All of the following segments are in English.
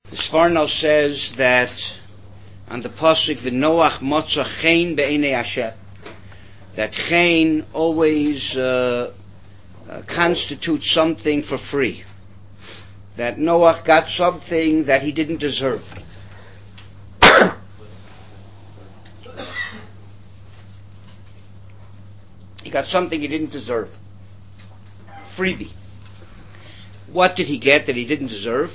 The Sforno says that on the pasuk v'Noach motza chen be'enei Hashem, that chen always constitutes something for free. That Noach got something that he didn't deserve. He got something he didn't deserve. Freebie. What did he get that he didn't deserve?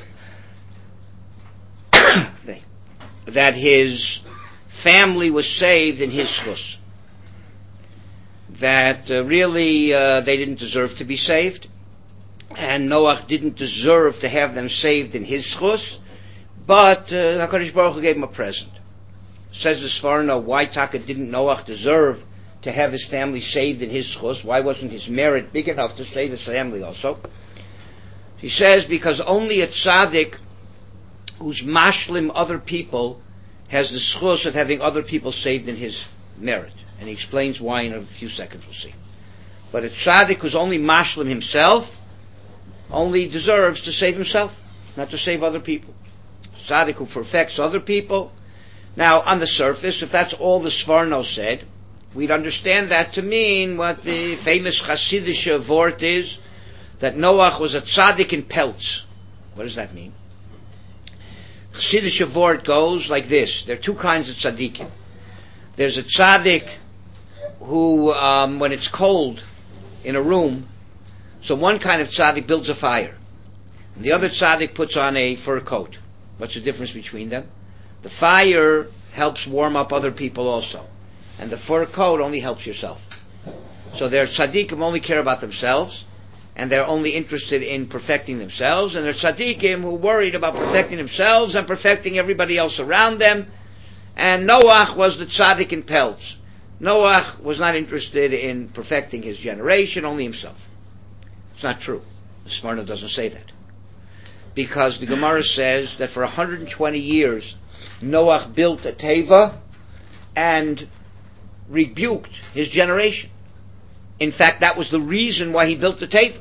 That his family was saved in his schus. That really they didn't deserve to be saved. And Noach didn't deserve to have them saved in his schus. But HaKadosh Baruch Hu gave him a present. Says the Sforno, why Taka didn't Noach deserve to have his family saved in his schus? Why wasn't his merit big enough to save his family also? He says because only a tzaddik who's mashlim other people has the schus of having other people saved in his merit. And he explains why in a few seconds, we'll see. But a tzaddik who's only mashlim himself only deserves to save himself, not to save other people. Tzaddik who perfects other people. Now, on the surface, if that's all the Sforno said, we'd understand that to mean what the famous Chassidish word is, that Noach was a tzaddik in pelts. What does that mean? Chassidish word goes like this. There are two kinds of tzaddikim. There's a tzaddik who, when it's cold in a room, so one kind of tzaddik builds a fire. And the other tzaddik puts on a fur coat. What's the difference between them? The fire helps warm up other people also. And the fur coat only helps yourself. So their tzaddikim only care about themselves, and they're only interested in perfecting themselves, and they're tzaddikim who are worried about perfecting themselves and perfecting everybody else around them. And Noach was the tzaddik in pelts. Noach was not interested in perfecting his generation, only himself. It's not true. The Sforno doesn't say that. Because the Gemara says that for 120 years, Noach built a teva and rebuked his generation. In fact, that was the reason why he built the teva.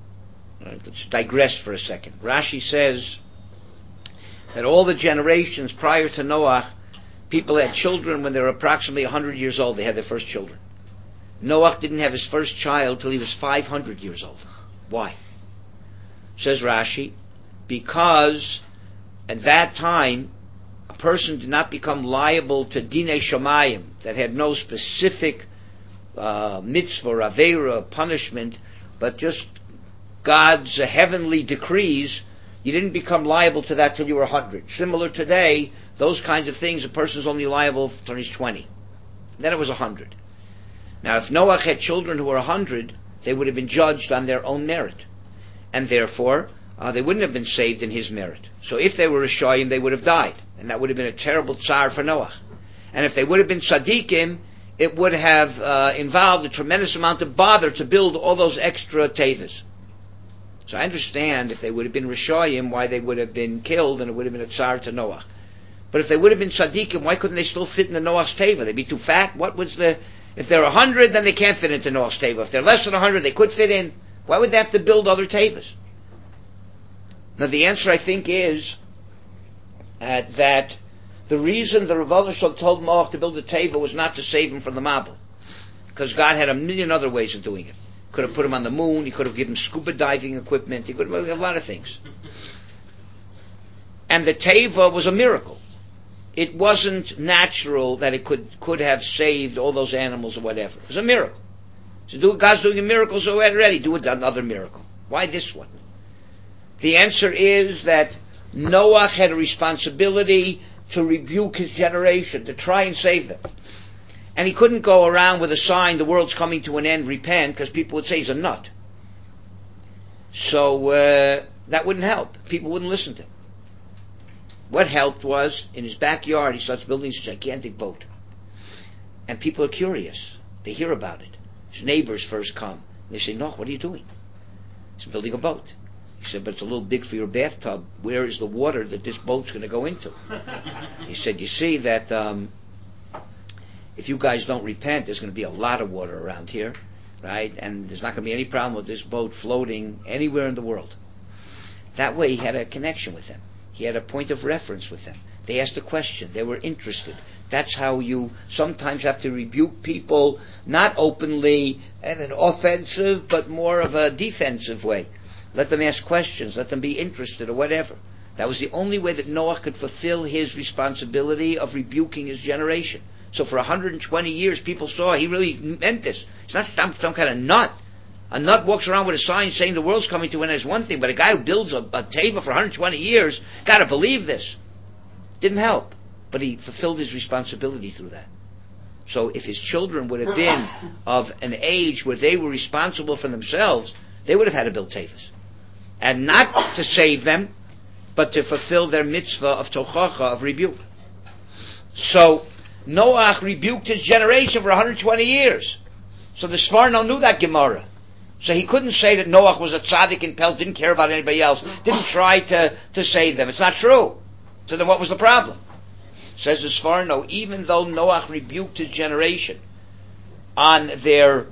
Let's digress for a second. Rashi says that all the generations prior to Noach, people had children when they were approximately 100 years old. They had their first children. Noach didn't have his first child till he was 500 years old. Why? Says Rashi, because at that time, a person did not become liable to dinei shamayim, that had no specific mitzvah, aveira, punishment, but just God's heavenly decrees. You didn't become liable to that till you were 100. Similar today, those kinds of things, a person's only liable till he's 20. Then it was 100. Now, if Noach had children who were 100, they would have been judged on their own merit. And therefore, they wouldn't have been saved in his merit. So if they were Rishayim, they would have died. And that would have been a terrible tsar for Noach. And if they would have been tzaddikim, it would have involved a tremendous amount of bother to build all those extra tevas. So I understand if they would have been Rishayim, why they would have been killed, and it would have been a tsar to Noach. But if they would have been tzaddikim, why couldn't they still fit in the Noach's teva? They'd be too fat. If they're 100, then they can't fit into Noach's teva. If they're less than 100, they could fit in. Why would they have to build other tevas? Now the answer, I think, is that the reason the Rav Alyshal told Noach to build a teva was not to save him from the Mabul, because God had a million other ways of doing it. He could have put him on the moon. He could have given him scuba diving equipment. He could have done a lot of things. And the teva was a miracle. It wasn't natural that it could have saved all those animals or whatever. It was a miracle. So God's doing a miracle, so already do another miracle. Why this one? The answer is that Noach had a responsibility to rebuke his generation, to try and save them. And he couldn't go around with a sign, the world's coming to an end, repent, because people would say he's a nut. So that wouldn't help. People wouldn't listen to him. What helped was, in his backyard, he starts building this gigantic boat. And people are curious. They hear about it. His neighbors first come. They say, "No, what are you doing?" He's building a boat. He said, "But it's a little big for your bathtub. Where is the water that this boat's going to go into?" He said, "You see that if you guys don't repent, there's going to be a lot of water around here, right? And there's not going to be any problem with this boat floating anywhere in the world." That way he had a connection with them. He had a point of reference with them. They asked a question. They were interested. That's how you sometimes have to rebuke people, not openly and an offensive, but more of a defensive way. Let them ask questions. Let them be interested or whatever. That was the only way that Noah could fulfill his responsibility of rebuking his generation. So for 120 years, people saw he really meant this. It's not some kind of nut. A nut walks around with a sign saying the world's coming to an end is one thing, but a guy who builds a teva for 120 years, got to believe this. Didn't help, but he fulfilled his responsibility through that. So if his children would have been of an age where they were responsible for themselves, they would have had to build tevas. And not to save them, but to fulfill their mitzvah of tochacha, of rebuke. So Noach rebuked his generation for 120 years. So the Sforno knew that Gemara. So he couldn't say that Noach was a tzaddik in Pelt, didn't care about anybody else, didn't try to save them. It's not true. So then what was the problem? Says the Sforno, even though Noach rebuked his generation on their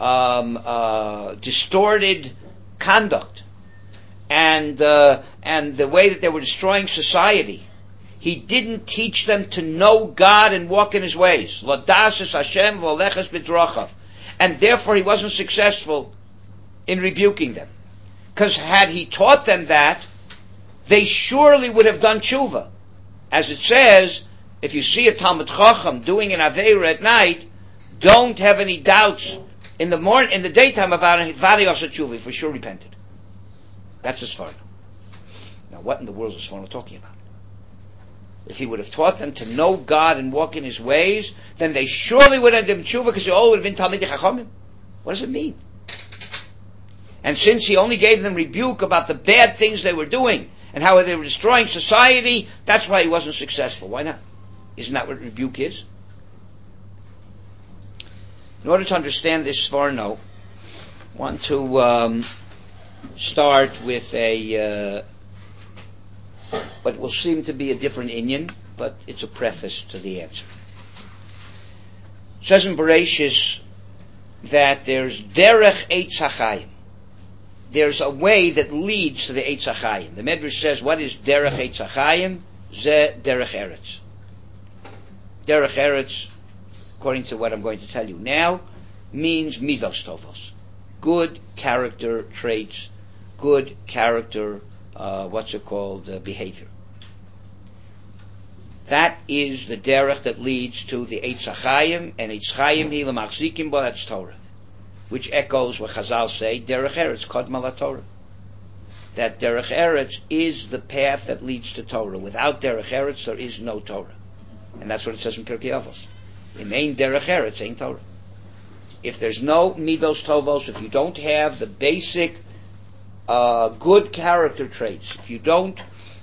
distorted conduct and the way that they were destroying society, he didn't teach them to know God and walk in His ways. Ladasis Hashem v'olechas b'drachav. And therefore he wasn't successful in rebuking them. Because had he taught them that, they surely would have done tshuva. As it says, if you see a Talmud Chacham doing an Aveira at night, don't have any doubts in the daytime about it. Vadi also tshuva, for sure repented. That's the Sforno. Now, what in the world is the Sforno talking about? If he would have taught them to know God and walk in His ways, then they surely would have done tshuva because they all would have been Talmidei Chachamim. What does it mean? And since he only gave them rebuke about the bad things they were doing and how they were destroying society, that's why he wasn't successful. Why not? Isn't that what rebuke is? In order to understand this Sforno, I want to start with what will seem to be a different inyan, but it's a preface to the answer. It says in Bereshis that there's derech eitz hachayim. There's a way that leads to the eitz hachayim. The Medrash says, what is derech eitz hachayim? Ze derech eretz. Derech eretz, according to what I'm going to tell you now, means midos tovos. Good character traits, good character behavior. That is the derech that leads to the Eitz HaChaim, and Eitz Chaim hi l'machzikim bo, that's Torah, which echoes what Chazal say, derech eretz kodma la-Torah. That derech eretz is the path that leads to Torah. Without derech eretz, there is no Torah. And that's what it says in Pirkei Avos. Im ein derech eretz, ain't Torah. If there's no midos tovos, if you don't have the basic good character traits, if you don't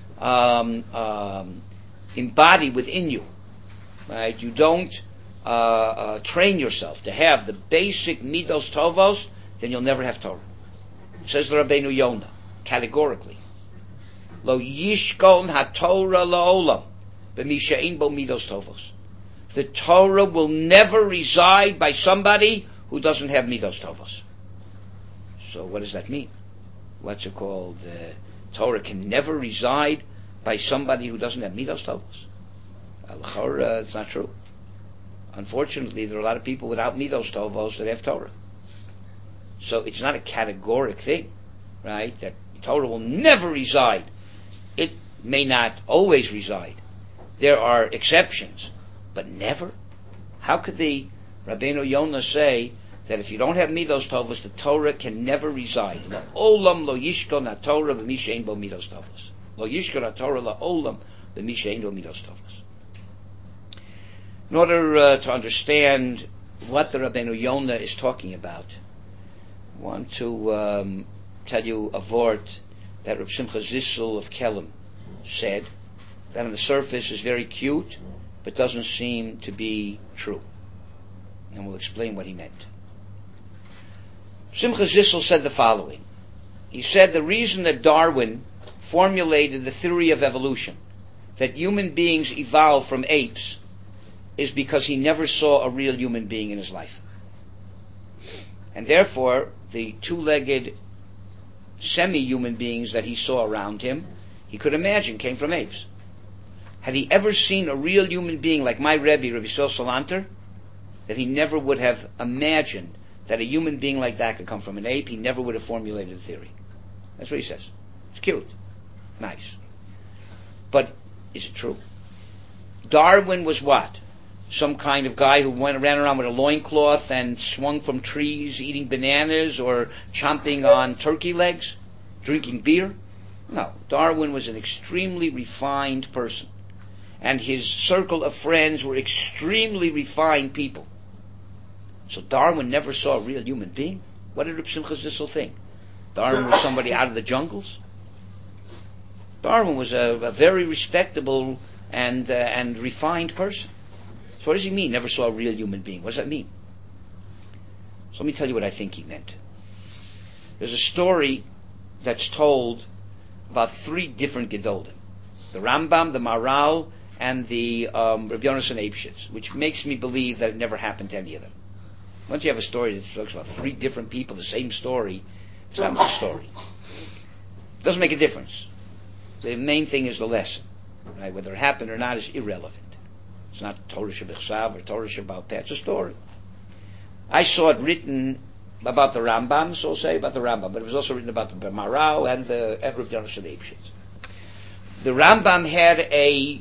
embody within you, right? You don't train yourself to have the basic midos tovos, then you'll never have Torah. It says the Rabbeinu Yonah categorically, lo yishkon haTorah laolam b'mi she'ein bo midos tovos. The Torah will never reside by somebody who doesn't have midos tovos. So what does that mean? What's it called? Torah can never reside by somebody who doesn't have midos tovos. It's not true. Unfortunately, there are a lot of people without midos tovos that have Torah. So it's not a categoric thing, right? That Torah will never reside. It may not always reside. There are exceptions, but never. How could the Rabbeinu Yonah say that if you don't have midos tovos, the Torah can never reside? Olam lo yishkon haTorah b'mi she'ein bo midos tovos. Lo yishkon haTorah la'olam b'mi she'ein bo midos tovos. In order to understand what the Rabbeinu Yonah is talking about, I want to tell you a vort that Reb Simcha Zissel of Kelm said, that on the surface is very cute, but doesn't seem to be true. And we'll explain what he meant. Simcha Zissel said the following. He said the reason that Darwin formulated the theory of evolution, that human beings evolved from apes, is because he never saw a real human being in his life. And therefore, the two-legged semi-human beings that he saw around him, he could imagine came from apes. Had he ever seen a real human being like my Rebbe, Rabbi Yisrael Salanter, that he never would have imagined that a human being like that could come from an ape, he never would have formulated a theory. That's what he says. It's cute. Nice. But is it true? Darwin was what? Some kind of guy who ran around with a loincloth and swung from trees, eating bananas or chomping on turkey legs, drinking beer? No. Darwin was an extremely refined person. And his circle of friends were extremely refined people. So Darwin never saw a real human being? What did Reb Simcha Zissel think? Darwin was somebody out of the jungles? Darwin was a very respectable and refined person. So what does he mean, never saw a real human being? What does that mean? So let me tell you what I think he meant. There's a story that's told about three different Gedolim. The Rambam, the Maharal, and the Rabbi Yonasan Eibshitz, which makes me believe that it never happened to any of them. Once you have a story that talks about three different people, the same story, it's not a story. It doesn't make a difference. The main thing is the lesson. Right? Whether it happened or not is irrelevant. It's not Torah Shebechsav or Torah Shebal Peh. It's a story. I saw it written about the Rambam, so I'll say about the Rambam, but it was also written about the Maharal and the Rabbi Yonasan Eibshitz. The Rambam had a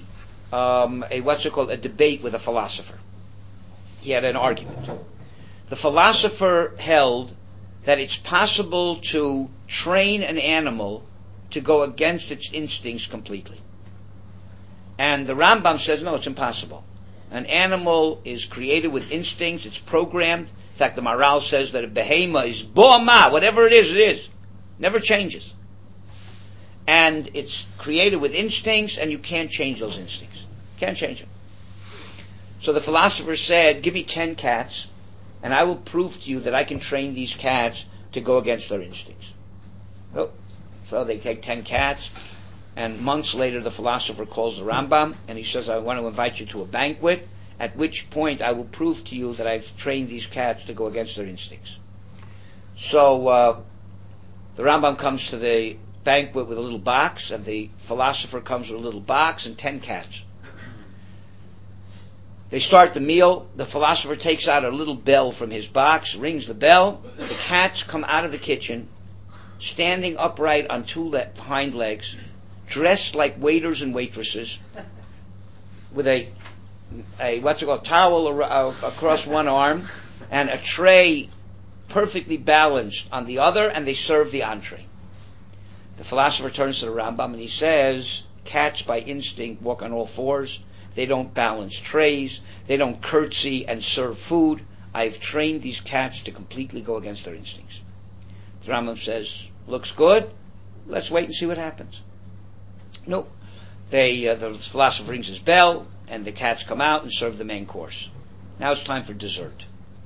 debate with a philosopher. He had an argument. The philosopher held that it's possible to train an animal to go against its instincts completely. And the Rambam says, no, it's impossible. An animal is created with instincts, it's programmed. In fact, the Maharal says that a behema is bo'ama, whatever it is, never changes. And it's created with instincts, and you can't change those instincts. Can't change them. So the philosopher said, give me 10 cats, and I will prove to you that I can train these cats to go against their instincts. Oh. So they take 10 cats, and months later the philosopher calls the Rambam, and he says, I want to invite you to a banquet, at which point I will prove to you that I've trained these cats to go against their instincts. So the Rambam comes to the banquet with a little box, and the philosopher comes with a little box and 10 cats. They start the meal. The philosopher takes out a little bell from his box, rings the bell. The cats come out of the kitchen, standing upright on two hind legs, dressed like waiters and waitresses, with a towel across one arm, and a tray perfectly balanced on the other, and they serve the entree. The philosopher turns to the Rambam and he says, cats by instinct walk on all fours. They don't balance trays. They don't curtsy and serve food. I've trained these cats to completely go against their instincts. The Rambam says, looks good. Let's wait and see what happens. No. The philosopher rings his bell, and the cats come out and serve the main course. Now it's time for dessert.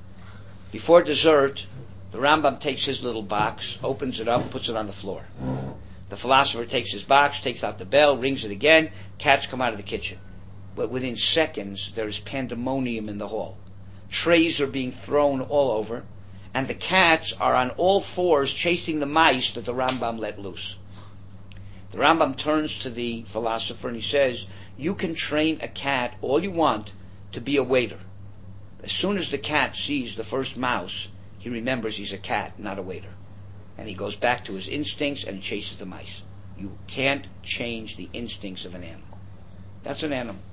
Before dessert, the Rambam takes his little box, opens it up, puts it on the floor. The philosopher takes his box, takes out the bell, rings it again. Cats come out of the kitchen. But within seconds, there is pandemonium in the hall. Trays are being thrown all over, and the cats are on all fours chasing the mice that the Rambam let loose. The Rambam turns to the philosopher and he says, you can train a cat all you want to be a waiter. As soon as the cat sees the first mouse, he remembers he's a cat, not a waiter. And he goes back to his instincts and chases the mice. You can't change the instincts of an animal. That's an animal.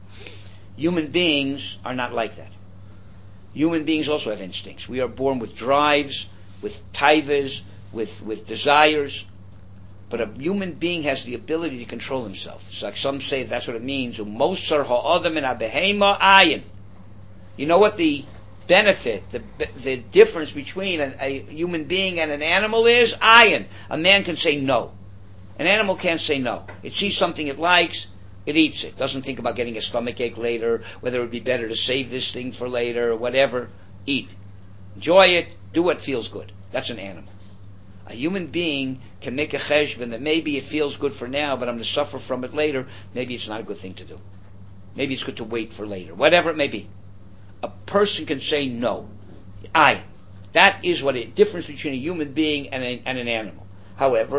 Human beings are not like that. Human beings also have instincts. We are born with drives, with taivas, with desires. But a human being has the ability to control himself. So like some say that's what it means. Umosar ha'adam min ha'behema ayin. You know what the benefit, the difference between a human being and an animal is? Ayin. A man can say no. An animal can't say no. It sees something it likes, it eats it. Doesn't think about getting a stomachache later, whether it would be better to save this thing for later or whatever. Eat. Enjoy it. Do what feels good. That's an animal. A human being can make a cheshbon that maybe it feels good for now, but I'm going to suffer from it later. Maybe it's not a good thing to do. Maybe it's good to wait for later. Whatever it may be. A person can say no. That is what a difference between a human being and an animal. However,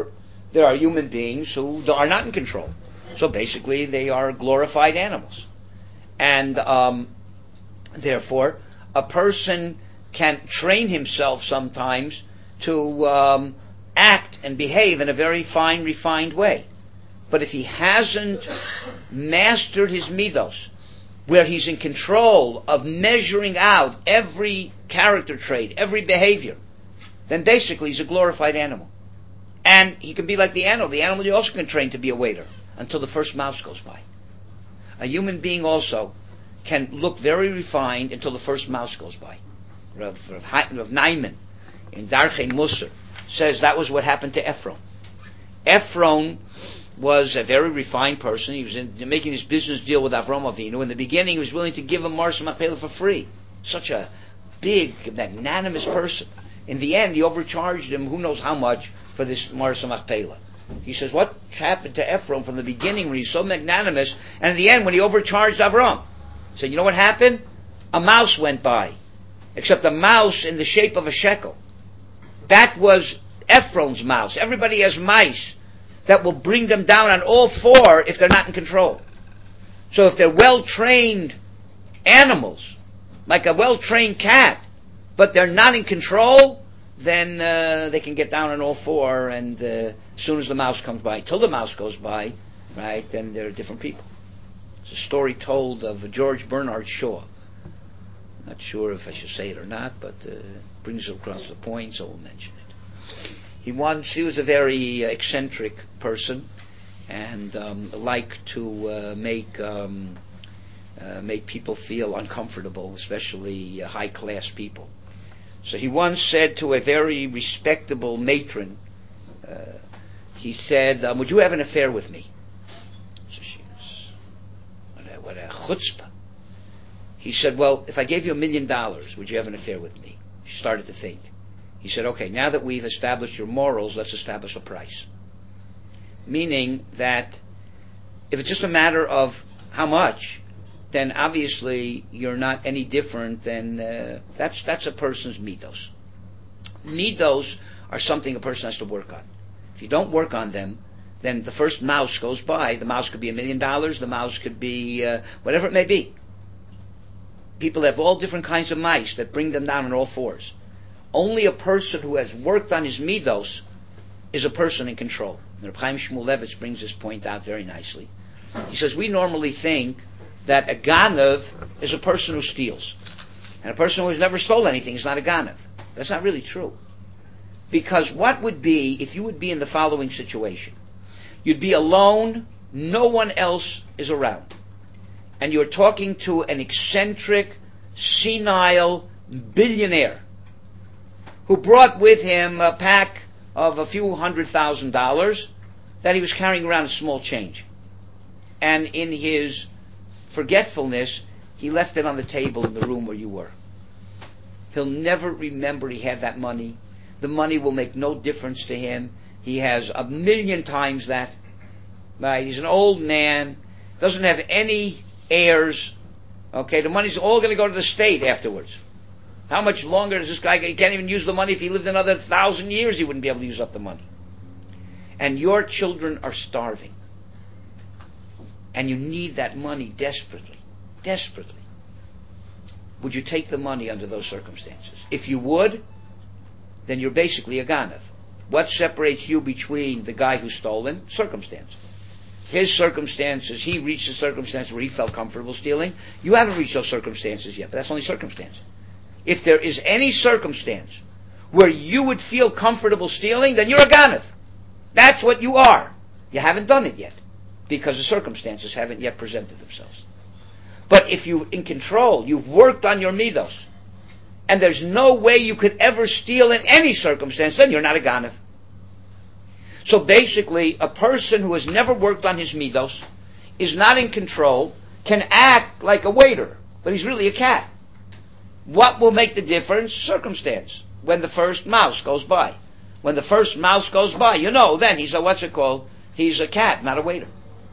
There are human beings who are not in control. So basically, they are glorified animals. And therefore, a person can train himself sometimes to act and behave in a very fine, refined way. But if he hasn't mastered his midos, where he's in control of measuring out every character trait, every behavior, then basically he's a glorified animal. And he can be like the animal. The animal you also can train to be a waiter until the first mouse goes by. A human being also can look very refined until the first mouse goes by. Rav Naiman in Darchei Musar says that was what happened to Ephron. Ephron was a very refined person. He was making his business deal with Avram Avinu. In the beginning, he was willing to give him Marsa Machpelah for free. Such a big, magnanimous person. In the end, he overcharged him who knows how much for this Marsa Machpelah. He says, what happened to Ephron from the beginning when he's so magnanimous, and in the end when he overcharged Avram? He said, you know what happened? A mouse went by. Except a mouse in the shape of a shekel. That was Ephron's mouse. Everybody has mice that will bring them down on all four if they're not in control. So if they're well-trained animals, like a well-trained cat, but they're not in control, then they can get down on all four, and as soon as the mouse comes by, till the mouse goes by, right, then they're different people. It's a story told of George Bernard Shaw. I'm not sure if I should say it or not, but brings it across the point, so we'll mention it. He was a very eccentric person, and liked to make people feel uncomfortable, especially high-class people. So he once said to a very respectable matron, he said, would you have an affair with me? So she was, what a chutzpah. He said, well, if I gave you $1 million, would you have an affair with me? She started to think. He said, okay, now that we've established your morals, let's establish a price. Meaning that if it's just a matter of how much, then obviously you're not any different than, that's a person's midos. Midos are something a person has to work on. If you don't work on them, then the first mouse goes by. The mouse could be $1 million, the mouse could be whatever it may be. People have all different kinds of mice that bring them down on all fours. Only a person who has worked on his midos is a person in control. Reb Chaim Shmulevitz brings this point out very nicely. He says, we normally think that a ganav is a person who steals. And a person who has never stole anything is not a ganav. That's not really true. Because what would be, if you would be in the following situation? You'd be alone, no one else is around. And you're talking to an eccentric, senile billionaire who brought with him a pack of a few $100,000 that he was carrying around as small change. And in his forgetfulness, he left it on the table in the room where you were. He'll never remember he had that money. The money will make no difference to him. He has 1,000,000 times that. Right? He's an old man, doesn't have any heirs. Okay, the money's all going to go to the state afterwards. How much longer does this guy? He can't even use the money. If he lived another 1,000 years, he wouldn't be able to use up the money. And your children are starving. And you need that money desperately. Desperately. Would you take the money under those circumstances? If you would, then you're basically a ganav. What separates you between the guy who's stolen? Circumstance. His circumstances, he reached a circumstance where he felt comfortable stealing. You haven't reached those circumstances yet, but that's only circumstance. If there is any circumstance where you would feel comfortable stealing, then you're a ganav. That's what you are. You haven't done it yet, because the circumstances haven't yet presented themselves. But if you're in control, you've worked on your midos, and there's no way you could ever steal in any circumstance, then you're not a ganav. So basically, a person who has never worked on his midos, is not in control, can act like a waiter, but he's really a cat. What will make the difference? Circumstance. When the first mouse goes by. When the first mouse goes by, then he's he's a cat, not a waiter.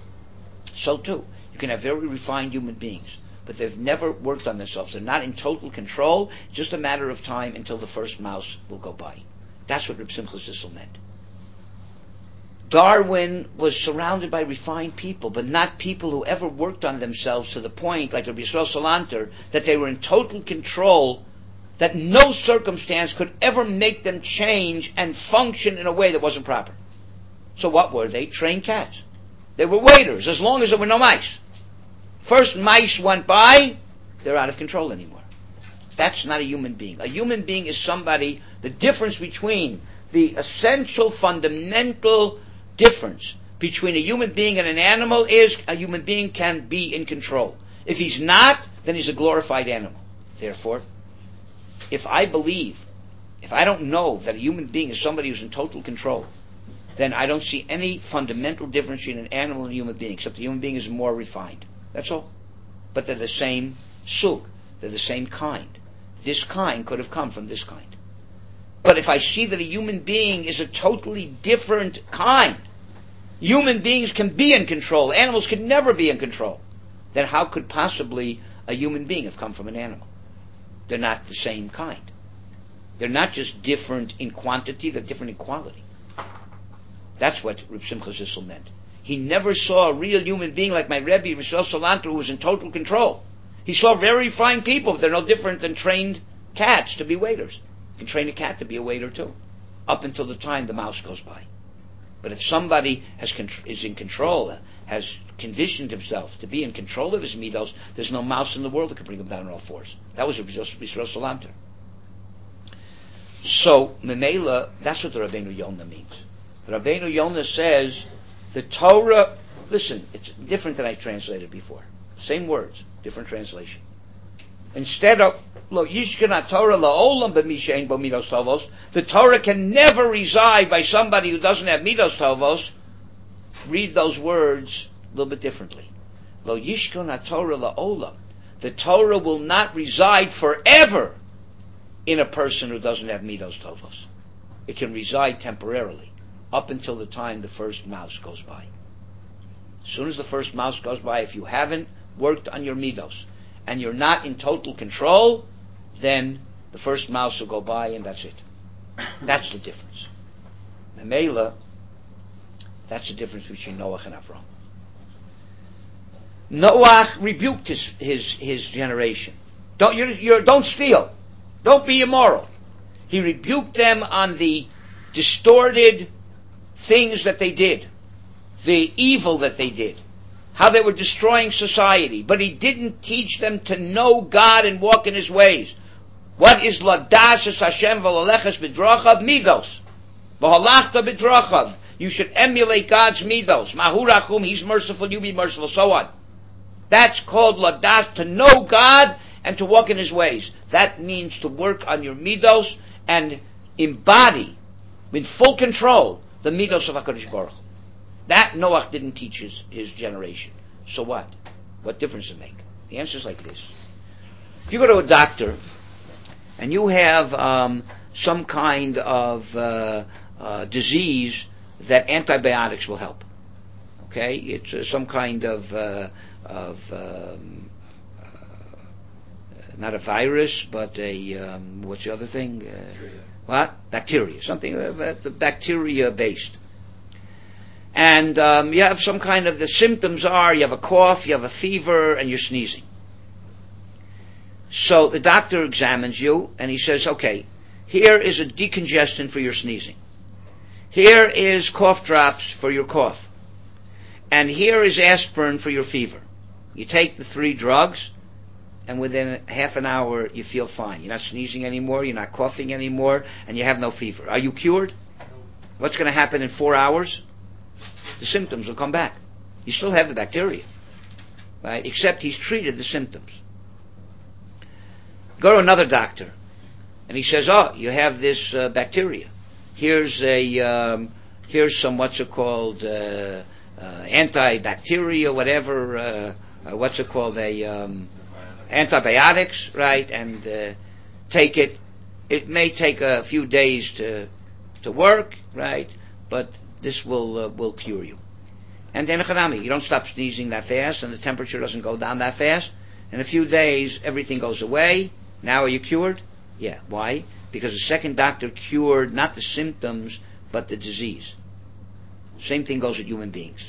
So too, you can have very refined human beings, but they've never worked on themselves. They're not in total control, just a matter of time until the first mouse will go by. That's what Reb Simcha Zissel meant. Darwin was surrounded by refined people, but not people who ever worked on themselves to the point, like Rabbi Yisrael Salanter, that they were in total control, that no circumstance could ever make them change and function in a way that wasn't proper. So what were they? Trained cats. They were waiters, as long as there were no mice. First mice went by, they're out of control anymore. That's not a human being. A human being is somebody, the difference between the essential, fundamental difference between a human being and an animal is a human being can be in control. If he's not, then he's a glorified animal. Therefore, if I don't know that a human being is somebody who's in total control, then I don't see any fundamental difference between an animal and a human being, except the human being is more refined. That's all. But they're the same sug. They're the same kind. This kind could have come from this kind. But if I see that a human being is a totally different kind, human beings can be in control, animals can never be in control, then how could possibly a human being have come from an animal? They're not the same kind. They're not just different in quantity, they're different in quality. That's what Reb Simcha Zissel meant. He never saw a real human being like my Rebbe, Yisrael Salanter, who was in total control. He saw very fine people, but they're no different than trained cats to be waiters. You can train a cat to be a waiter too, up until the time the mouse goes by. But if somebody is in control, has conditioned himself to be in control of his midos, there's no mouse in the world that can bring him down on all fours. That was Yisrael Salanter. So, Memela, that's what the Rabbeinu Yonah means. The Rabbeinu Yonah says, the Torah, listen, it's different than I translated before. Same words, different translation. Instead of Lo Yishkana Torah La'olam B'Mishein Bo Midos Tovos, the Torah can never reside by somebody who doesn't have Midos Tovos. Read those words a little bit differently. Lo Yishkana Torah La'olam, the Torah will not reside forever in a person who doesn't have Midos Tovos. It can reside temporarily, up until the time the first mouse goes by. As soon as the first mouse goes by, if you haven't worked on your midos and you're not in total control, then the first mouse will go by and that's it. That's the difference. Memela, that's the difference between Noach and Avram. Noach rebuked his generation. Don't steal. Don't be immoral. He rebuked them on the distorted things that they did, the evil that they did, how they were destroying society. But he didn't teach them to know God and walk in His ways. What is ladas es Hashem v'laleches b'drachav? Midos. V'halachta b'drachav. You should emulate God's midos. Mahu rachum, He's merciful, you be merciful, so on. That's called ladas, to know God and to walk in His ways. That means to work on your midos and embody, in full control, the midos of HaKadosh Baruch Hu. That Noach didn't teach his generation. So what? What difference does it make? The answer is like this. If you go to a doctor and you have some kind of disease that antibiotics will help, okay? It's some kind of not a virus, but a what's the other thing? What? Bacteria. Something bacteria based. And you have some kind of, the symptoms are, you have a cough, you have a fever, and you're sneezing. So the doctor examines you, and he says, okay, here is a decongestant for your sneezing. Here is cough drops for your cough. And here is aspirin for your fever. You take the 3 drugs, and within half an hour, you feel fine. You're not sneezing anymore, you're not coughing anymore, and you have no fever. Are you cured? What's going to happen in 4 hours? The symptoms will come back. You still have the bacteria, right? Except he's treated the symptoms. Go to another doctor, and he says, "Oh, you have this bacteria. Here's some what's it called antibacteria, whatever. What's it called? Antibiotics, right? And take it. It may take a few days to work, right? But this will cure you. And then you don't stop sneezing that fast, and the temperature doesn't go down that fast. In a few days, everything goes away. Now are you cured? Yeah. Why? Because the second doctor cured not the symptoms, but the disease. Same thing goes with human beings.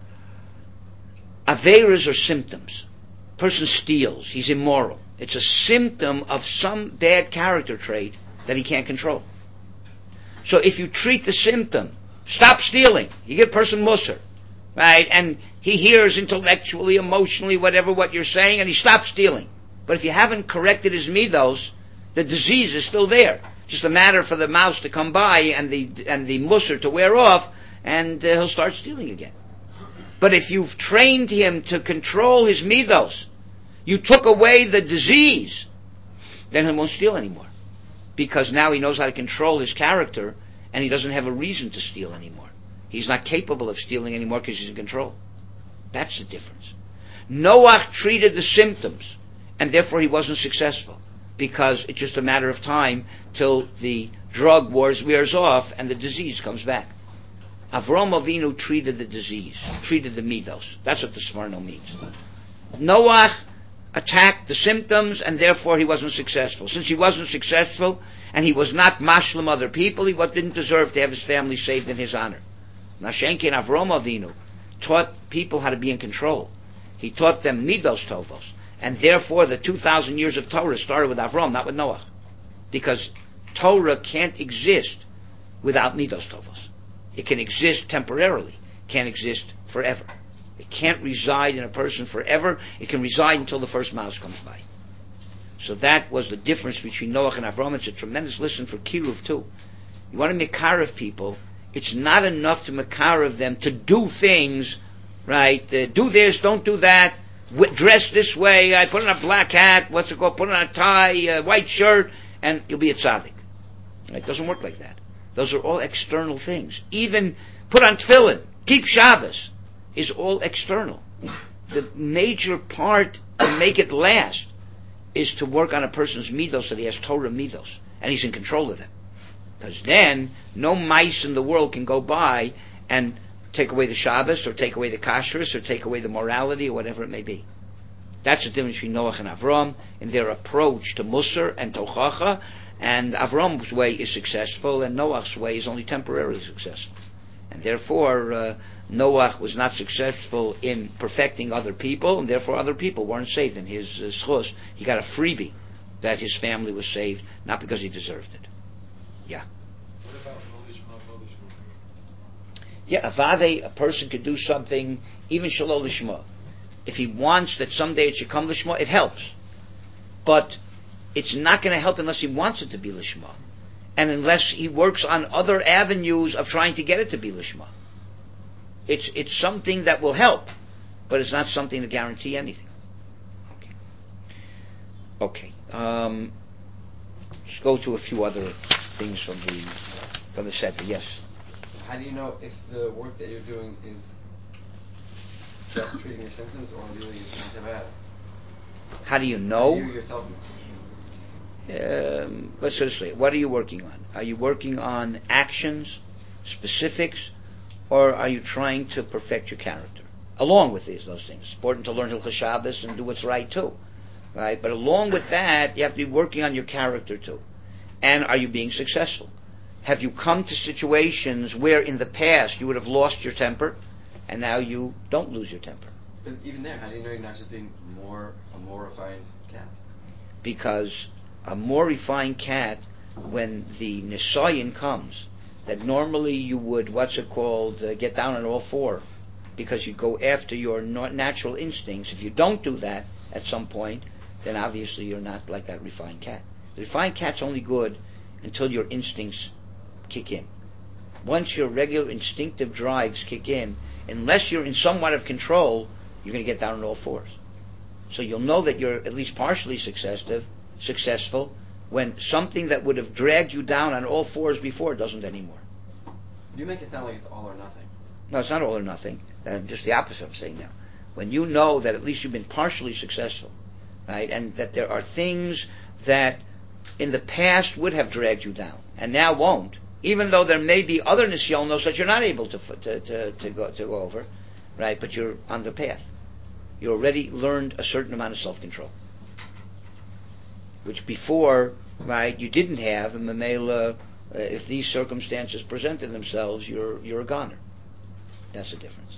Averas are symptoms. Person steals. He's immoral. It's a symptom of some bad character trait that he can't control. So if you treat the symptom, stop stealing, you give a person musar, right? And he hears intellectually, emotionally, whatever what you're saying, and he stops stealing. But if you haven't corrected his midos, the disease is still there. Just a matter for the mouse to come by and the musar to wear off, and he'll start stealing again. But if you've trained him to control his midos, you took away the disease, then he won't steal anymore. Because now he knows how to control his character, and he doesn't have a reason to steal anymore. He's not capable of stealing anymore because he's in control. That's the difference. Noach treated the symptoms, and therefore he wasn't successful, because it's just a matter of time till the drug wears off and the disease comes back. Avram Avinu treated the disease, treated the midos. That's what the Sforno means. Noach attacked the symptoms, and therefore he wasn't successful. Since he wasn't successful, and he was not mashlim other people, he didn't deserve to have his family saved in his honor. Nashenkin Avram Avinu taught people how to be in control. He taught them midos tovos, and therefore the 2,000 years of Torah started with Avram, not with Noach, because Torah can't exist without midos tovos. It can exist temporarily, can't exist forever. It can't reside in a person forever. It can reside until the first mouse comes by. So that was the difference between Noach and Avram. It's a tremendous lesson for Kiruv too. You want to mekarev people, it's not enough to mekarev them to do things, right? Do this, don't do that, dress this way, I put on a black hat, put on a tie, white shirt, and you'll be a tzaddik. It doesn't work like that. Those are all external things. Even put on tefillin, keep Shabbos, is all external. The major part to make it last is to work on a person's midos, so that he has Torah midos, and he's in control of them. Because then, no mice in the world can go by and take away the Shabbos, or take away the kashrus, or take away the morality, or whatever it may be. That's the difference between Noach and Avram in their approach to Musar and Tochacha, and Avram's way is successful, and Noach's way is only temporarily successful. And therefore, Noach was not successful in perfecting other people, and therefore other people weren't saved in his schus. He got a freebie that his family was saved, not because he deserved it. Yeah. What about Lolishma? Yeah, avade, a person could do something, even shalol lishma. If he wants that someday it should come lishma, it helps. But it's not going to help unless he wants it to be lishma, and unless he works on other avenues of trying to get it to be lishma. It's something that will help, but it's not something to guarantee anything. Okay. Let's go to a few other things from the Sefer. Yes. How do you know if the work that you're doing is just treating your symptoms, or really you're trying to have addicts? How do you know? You yourself know. Let's just say, what are you working on? Are you working on actions, specifics, or are you trying to perfect your character? Along with those things. It's important to learn Hilchos Shabbos and do what's right too. Right? But along with that, you have to be working on your character too. And are you being successful? Have you come to situations where in the past you would have lost your temper, and now you don't lose your temper? But even there, how do you know you're not just being a more refined cat? Because a more refined cat, when the nisayin comes, that normally you would, get down on all four, because you go after your natural instincts. If you don't do that at some point, then obviously you're not like that refined cat. The refined cat's only good until your instincts kick in. Once your regular instinctive drives kick in, unless you're in somewhat of control, you're going to get down on all fours. So you'll know that you're at least partially successful when something that would have dragged you down on all fours before doesn't anymore. You make it sound like it's all or nothing. No, it's not all or nothing. Just the opposite I'm saying now. When you know that at least you've been partially successful, right, and that there are things that in the past would have dragged you down and now won't, even though there may be other nisyonos that you're not able to go over, right? But you're on the path. You already learned a certain amount of self-control, which before, right, you didn't have. And Mamela, if these circumstances presented themselves, you're a goner. That's the difference.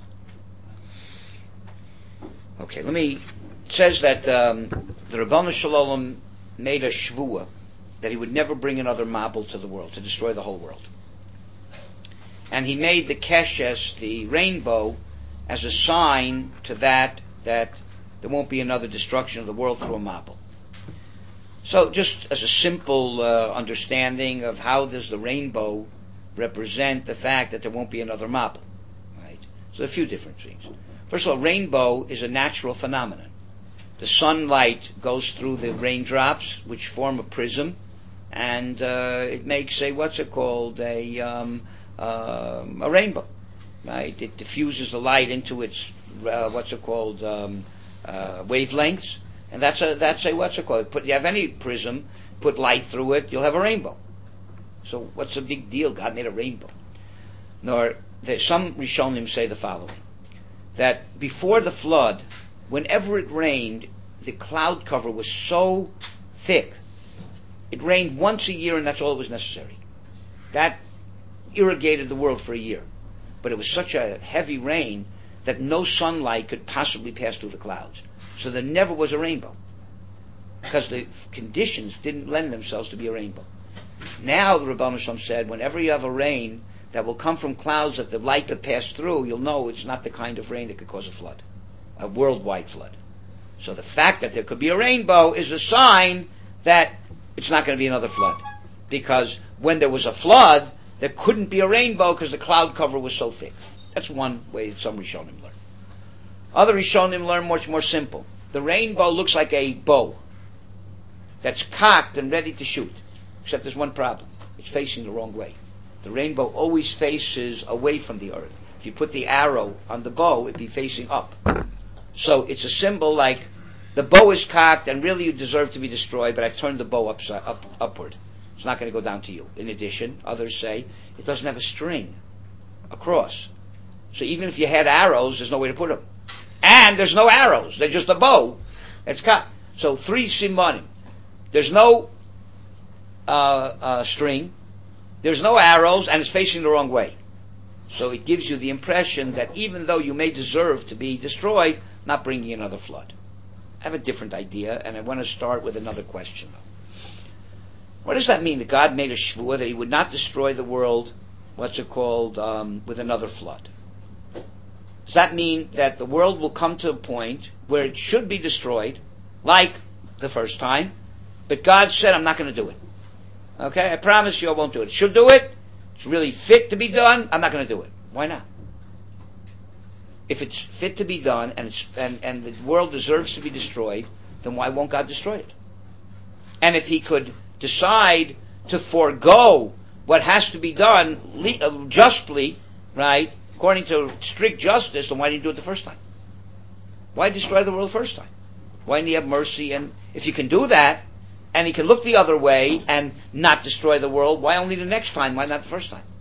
Okay, it says that the Ribono Shel Olam made a shvuah that he would never bring another Mabul to the world, to destroy the whole world. And he made the Keshes, the rainbow, as a sign to that there won't be another destruction of the world through a Mabul. So just as a simple understanding of how does the rainbow represent the fact that there won't be another Mabul. Right? So a few different things. First of all, rainbow is a natural phenomenon. The sunlight goes through the raindrops, which form a prism, and it makes a rainbow. Right? It diffuses the light into its wavelengths, and that's you have any prism, put light through it, you'll have a rainbow. So what's the big deal? God made a rainbow. Some Rishonim say the following: that before the flood, whenever it rained, the cloud cover was so thick. It rained once a year, and that's all that was necessary. That irrigated the world for a year. But it was such a heavy rain that no sunlight could possibly pass through the clouds. So there never was a rainbow, because the conditions didn't lend themselves to be a rainbow. Now the Ribono Shel Olam said, whenever you have a rain that will come from clouds that the light could pass through, you'll know it's not the kind of rain that could cause a flood, a worldwide flood. So the fact that there could be a rainbow is a sign that it's not going to be another flood. Because when there was a flood, there couldn't be a rainbow because the cloud cover was so thick. That's one way some Rishonim learn. Other Rishonim learn much more simple. The rainbow looks like a bow that's cocked and ready to shoot. Except there's one problem. It's facing the wrong way. The rainbow always faces away from the earth. If you put the arrow on the bow, it'd be facing up. So it's a symbol like the bow is cocked and really you deserve to be destroyed, but I've turned the bow upward. It's not going to go down to you. In addition, others say it doesn't have a string across. So even if you had arrows, there's no way to put them. And there's no arrows. They're just a bow. It's cocked. So 3 simanim. There's no string. There's no arrows, and it's facing the wrong way. So it gives you the impression that even though you may deserve to be destroyed, not bringing another flood. I have a different idea, and I want to start with another question. What does that mean that God made a shvuah that he would not destroy the world, with another flood? Does that mean that the world will come to a point where it should be destroyed, like the first time, but God said, I'm not going to do it. Okay, I promise you I won't do it. It should do it. It's really fit to be done. I'm not going to do it. Why not? If it's fit to be done and the world deserves to be destroyed, then why won't God destroy it? And if he could decide to forego what has to be done justly, right, according to strict justice, then why didn't he do it the first time? Why destroy the world the first time? Why didn't he have mercy? And if you can do that, and he can look the other way and not destroy the world, why only the next time? Why not the first time?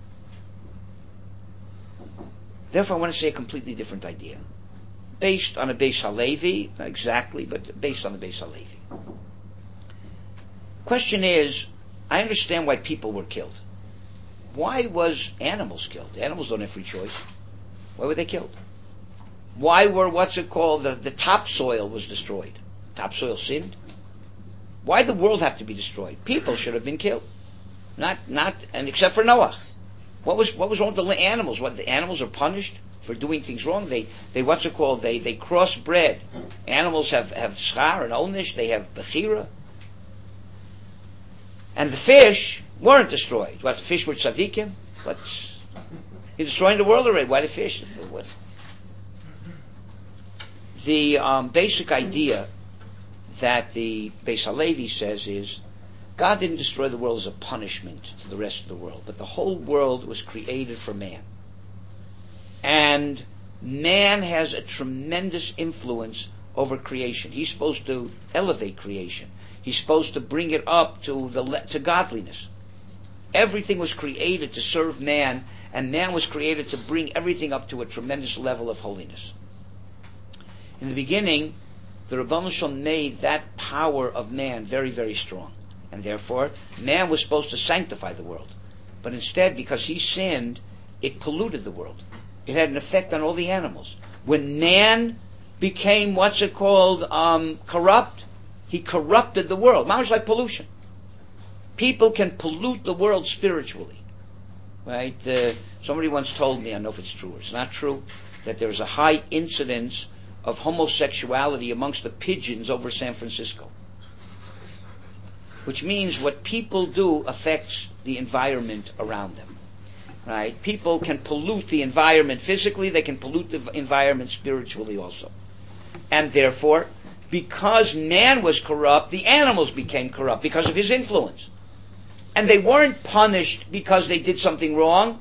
Therefore, I want to say a completely different idea. Based on a Beis Halevi, not exactly, but based on the Beis Halevi. Question is, I understand why people were killed. Why was animals killed? Animals don't have free choice. Why were they killed? Why were, the topsoil was destroyed? Topsoil sinned? Why did the world have to be destroyed? People should have been killed. And except for Noah. What was wrong with the animals? What, the animals are punished for doing things wrong? They crossbred. Animals have schar and onish, they have bechira. And the fish weren't destroyed. What, the fish were tzaddikim? You're destroying the world already. Why the fish? What? The basic idea that the Beis Halevi says is, God didn't destroy the world as a punishment to the rest of the world, but the whole world was created for man. And man has a tremendous influence over creation. He's supposed to elevate creation. He's supposed to bring it up to godliness. Everything was created to serve man, and man was created to bring everything up to a tremendous level of holiness. In the beginning, the Ribono Shel Olam made that power of man very, very strong. And therefore, man was supposed to sanctify the world. But instead, because he sinned, it polluted the world. It had an effect on all the animals. When man became, corrupt, he corrupted the world. Much like pollution. People can pollute the world spiritually. Right? Somebody once told me, I don't know if it's true or it's not true, that there's a high incidence of homosexuality amongst the pigeons over San Francisco. Which means what people do affects the environment around them. Right? People can pollute the environment physically, they can pollute the environment spiritually also. And therefore, because man was corrupt, the animals became corrupt because of his influence. And they weren't punished because they did something wrong.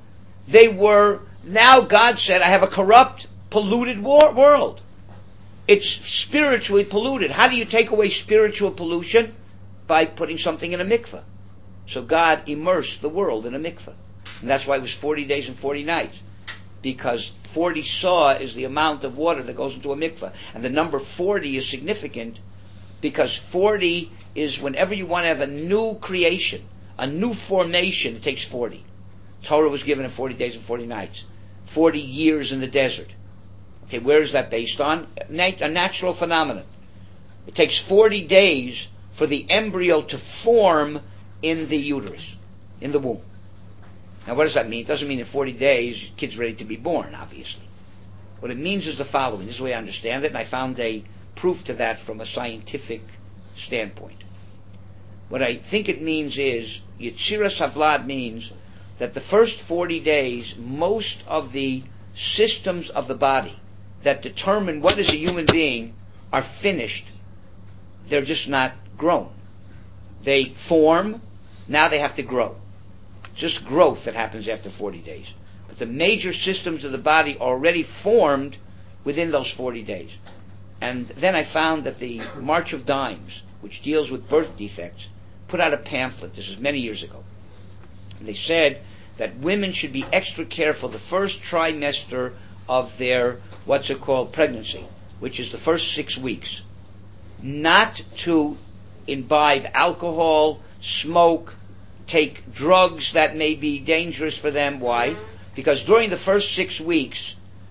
Now God said, I have a corrupt, polluted world. It's spiritually polluted. How do you take away spiritual pollution? By putting something in a mikveh. So God immersed the world in a mikveh. And that's why it was 40 days and 40 nights. Because 40 saw is the amount of water that goes into a mikveh. And the number 40 is significant because 40 is whenever you want to have a new creation, a new formation, it takes 40. Torah was given in 40 days and 40 nights. 40 years in the desert. Okay, where is that based on? A natural phenomenon. It takes 40 days for the embryo to form in the uterus, in the womb. Now what does that mean? It doesn't mean in 40 days, the kid's ready to be born, obviously. What it means is the following. This is the way I understand it, and I found a proof to that from a scientific standpoint. What I think it means is, Yetziras Havlad means that the first 40 days, most of the systems of the body that determine what is a human being are finished. They're just not grown. They form, now they have to grow. It's just growth that happens after 40 days. But the major systems of the body are already formed within those 40 days. And then I found that the March of Dimes, which deals with birth defects, put out a pamphlet, this is many years ago. And they said that women should be extra careful the first trimester of their, pregnancy, which is the first 6 weeks, not to imbibe alcohol, smoke, take drugs that may be dangerous for them. Why? Because during the first 6 weeks,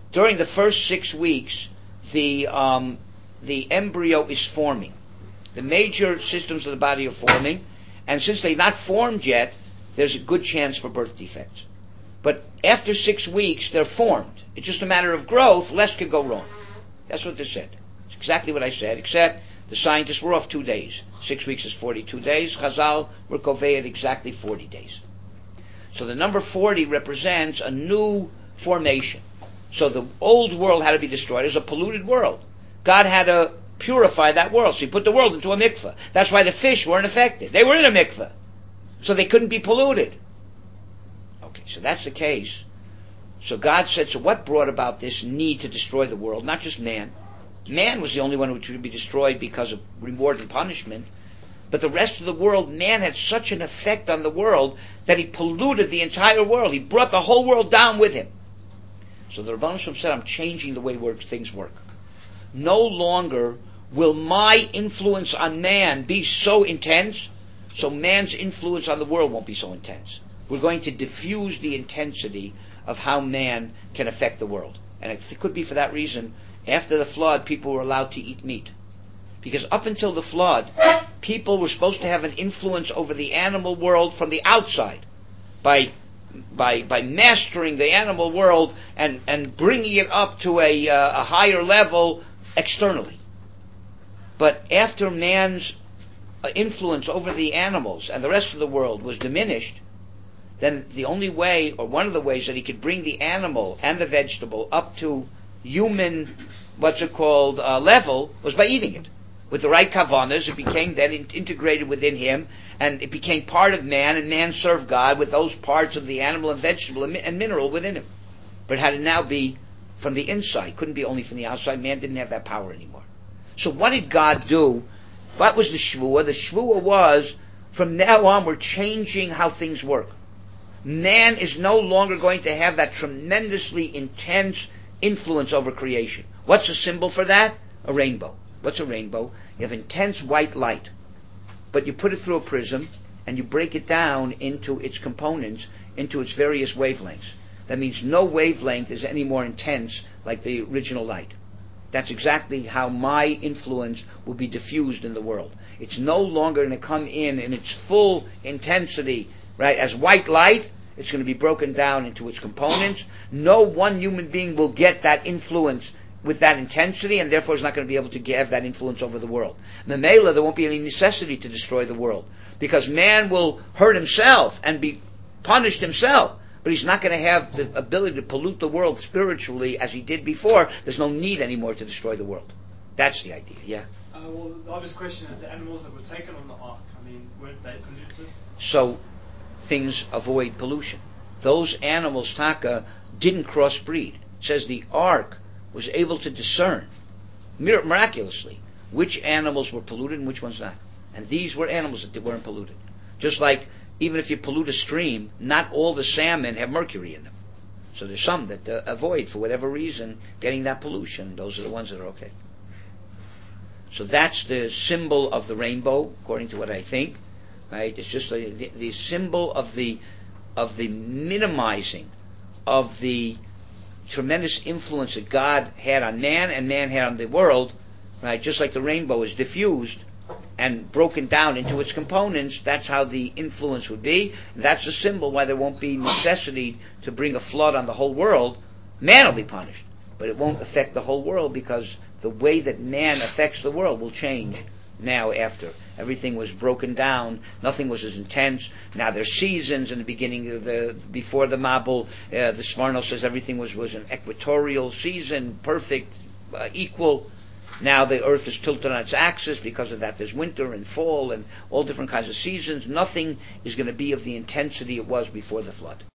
the embryo is forming. The major systems of the body are forming, and since they're not formed yet, there's a good chance for birth defects. But after 6 weeks, they're formed. It's just a matter of growth. Less could go wrong. That's what they said. It's exactly what I said, except the scientists were off 2 days. 6 weeks is 42 days. Chazal were kovei at exactly 40 days. So the number 40 represents a new formation. So the old world had to be destroyed. It was a polluted world. God had to purify that world. So he put the world into a mikveh. That's why the fish weren't affected. They were in a mikveh. So they couldn't be polluted. Okay, so that's the case. So God said, so what brought about this need to destroy the world? Not just man. Man was the only one who should be destroyed because of reward and punishment. But the rest of the world, man had such an effect on the world that he polluted the entire world. He brought the whole world down with him. So the Rebbeinu Shalom said, I'm changing the way things work. No longer will my influence on man be so intense, so man's influence on the world won't be so intense. We're going to diffuse the intensity of how man can affect the world. And it could be for that reason, after the flood, people were allowed to eat meat. Because up until the flood, people were supposed to have an influence over the animal world from the outside by mastering the animal world and bringing it up to a higher level externally. But after man's influence over the animals and the rest of the world was diminished, then the only way, or one of the ways that he could bring the animal and the vegetable up to human, level, was by eating it. With the right kavanas, it became then integrated within him, and it became part of man, and man served God with those parts of the animal and vegetable and mineral within him. But it had to now be from the inside. Couldn't be only from the outside. Man didn't have that power anymore. So what did God do? What was the shvuah? The shvuah was, from now on, we're changing how things work. Man is no longer going to have that tremendously intense influence over creation. What's a symbol for that? A rainbow. What's a rainbow? You have intense white light, but you put it through a prism and you break it down into its components, into its various wavelengths. That means no wavelength is any more intense like the original light. That's exactly how my influence will be diffused in the world. It's no longer going to come in its full intensity, right? As white light, it's going to be broken down into its components. No one human being will get that influence with that intensity, and therefore is not going to be able to have that influence over the world. Memela, there won't be any necessity to destroy the world, because man will hurt himself and be punished himself, but he's not going to have the ability to pollute the world spiritually as he did before. There's no need anymore to destroy the world. That's the idea, yeah? Well, the obvious question is the animals that were taken on the ark, weren't they polluted? So, things avoid pollution. Those animals, Taka, didn't crossbreed. It says the ark was able to discern, miraculously, which animals were polluted and which ones not. And these were animals that weren't polluted. Just like, even if you pollute a stream, not all the salmon have mercury in them. So there's some that avoid, for whatever reason, getting that pollution. Those are the ones that are okay. So that's the symbol of the rainbow, according to what I think. Right? It's just the symbol of the minimizing of the tremendous influence that God had on man and man had on the world. Right? Just like the rainbow is diffused and broken down into its components, that's how the influence would be. That's the symbol why there won't be necessity to bring a flood on the whole world. Man will be punished, but it won't affect the whole world, because the way that man affects the world will change now after. Everything was broken down, nothing was as intense. Now there's seasons. In the beginning of before the Mabul, the Sforno says everything was an equatorial season, perfect, equal. Now the earth is tilted on its axis. Because of that, there's winter and fall and all different kinds of seasons. Nothing is going to be of the intensity it was before the flood.